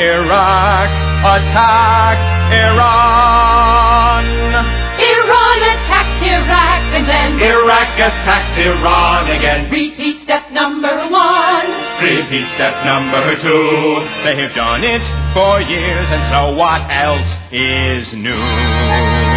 Iraq attacked Iran. Iran attacked Iraq and then Iraq attacked Iran again. Repeat step number 1. Repeat step number 2. They've done it for years, and so what else is new?